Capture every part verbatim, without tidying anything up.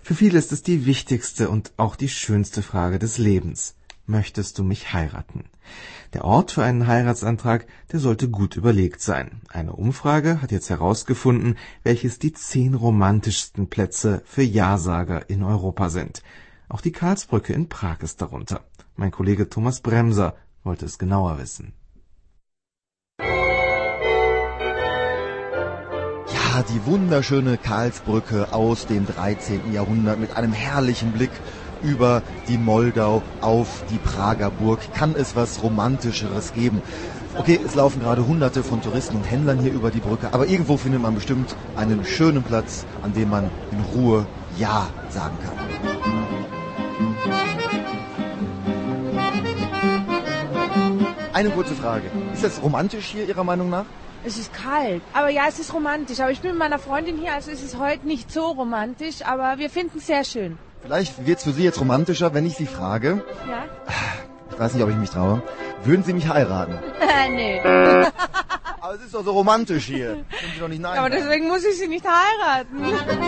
Für viele ist es die wichtigste und auch die schönste Frage des Lebens. Möchtest du mich heiraten? Der Ort für einen Heiratsantrag, der sollte gut überlegt sein. Eine Umfrage hat jetzt herausgefunden, welches die zehn romantischsten Plätze für Ja-Sager in Europa sind. Auch die Karlsbrücke in Prag ist darunter. Mein Kollege Thomas Bremser wollte es genauer wissen. Ja, die wunderschöne Karlsbrücke aus dem dreizehnten Jahrhundert mit einem herrlichen Blick über die Moldau auf die Prager Burg. Kann es was Romantischeres geben? Okay, es laufen gerade hunderte von Touristen und Händlern hier über die Brücke, aber irgendwo findet man bestimmt einen schönen Platz, an dem man in Ruhe Ja sagen kann. Eine kurze Frage. Ist das romantisch hier Ihrer Meinung nach? Es ist kalt, aber ja, es ist romantisch. Aber ich bin mit meiner Freundin hier, also ist es heute nicht so romantisch, aber wir finden es sehr schön. Vielleicht wird es für Sie jetzt romantischer, wenn ich Sie frage. Ja? Ich weiß nicht, ob ich mich traue. Würden Sie mich heiraten? Nee. Aber es ist doch so romantisch hier. Können Sie doch nicht nein Aber sagen. deswegen muss ich sie nicht heiraten.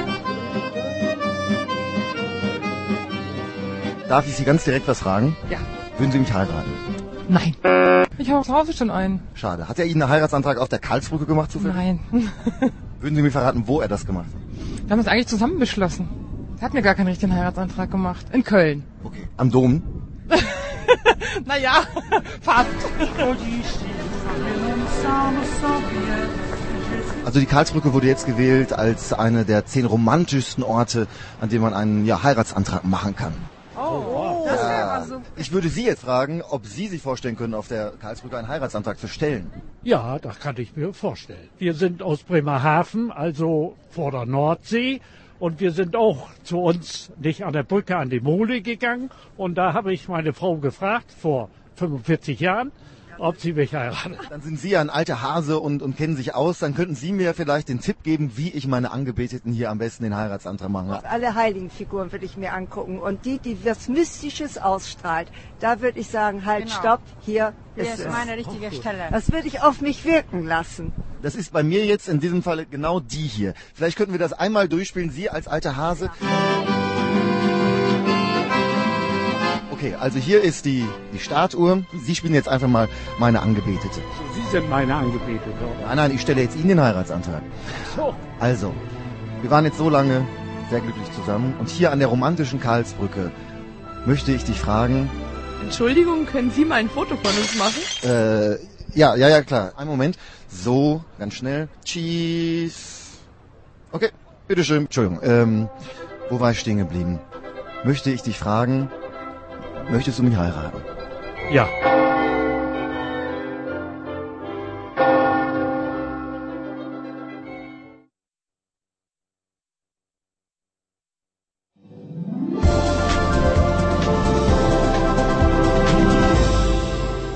Darf ich Sie ganz direkt was fragen? Ja. Würden Sie mich heiraten? Nein. Ich habe zu Hause schon einen. Schade. Hat er Ihnen einen Heiratsantrag auf der Karlsbrücke gemacht zufällig? Nein. Würden Sie mir verraten, wo er das gemacht hat? Wir haben es eigentlich zusammen beschlossen. Er hat mir gar keinen richtigen Heiratsantrag gemacht. In Köln. Okay. Am Dom? Naja, fast. Also die Karlsbrücke wurde jetzt gewählt als eine der zehn romantischsten Orte, an denen man einen ja, Heiratsantrag machen kann. Oh, das wäre Ja, aber so. ich würde Sie jetzt fragen, ob Sie sich vorstellen können, auf der Karlsbrücke einen Heiratsantrag zu stellen. Ja, das kann ich mir vorstellen. Wir sind aus Bremerhaven, also vor der Nordsee. Und wir sind auch zu uns nicht an der Brücke an die Mole gegangen. Und da habe ich meine Frau gefragt, vor fünfundvierzig Jahren, ob sie mich heiratet. Dann sind Sie ja ein alter Hase und, und kennen sich aus. Dann könnten Sie mir vielleicht den Tipp geben, wie ich meine Angebeteten hier am besten den Heiratsantrag machen kann. Alle Heiligenfiguren würde ich mir angucken. Und die, die was Mystisches ausstrahlt, da würde ich sagen, halt, Genau. stopp, hier Hier ist ist es. meine richtige Stelle. Das würde ich auf mich wirken lassen. Das ist bei mir jetzt in diesem Fall genau die hier. Vielleicht könnten wir das einmal durchspielen, Sie als alter Hase. Okay, also hier ist die, die Startuhr. Sie spielen jetzt einfach mal meine Angebetete. Sie sind meine Angebetete. Nein, nein, ich stelle jetzt Ihnen den Heiratsantrag. So. Also, wir waren jetzt so lange sehr glücklich zusammen. Und hier an der romantischen Karlsbrücke möchte ich dich fragen... Entschuldigung, können Sie mal ein Foto von uns machen? Äh, ja, ja, ja, klar. Einen Moment. So, ganz schnell. Cheese. Okay, bitteschön. Entschuldigung, ähm, wo war ich stehen geblieben? Möchte ich dich fragen, möchtest du mich heiraten? Ja.